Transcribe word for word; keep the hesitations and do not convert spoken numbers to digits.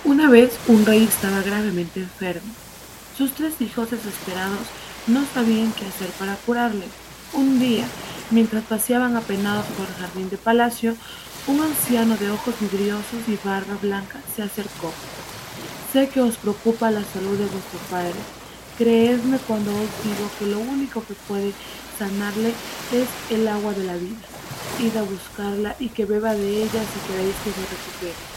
Una vez un rey estaba gravemente enfermo. Sus tres hijos desesperados no sabían qué hacer para curarle. Un día, mientras paseaban apenados por el jardín de palacio, un anciano de ojos vidriosos y barba blanca se acercó. Sé que os preocupa la salud de vuestro padre. Creedme cuando os digo que lo único que puede sanarle es el agua de la vida. Id a buscarla y que beba de ella si queréis que se recupere.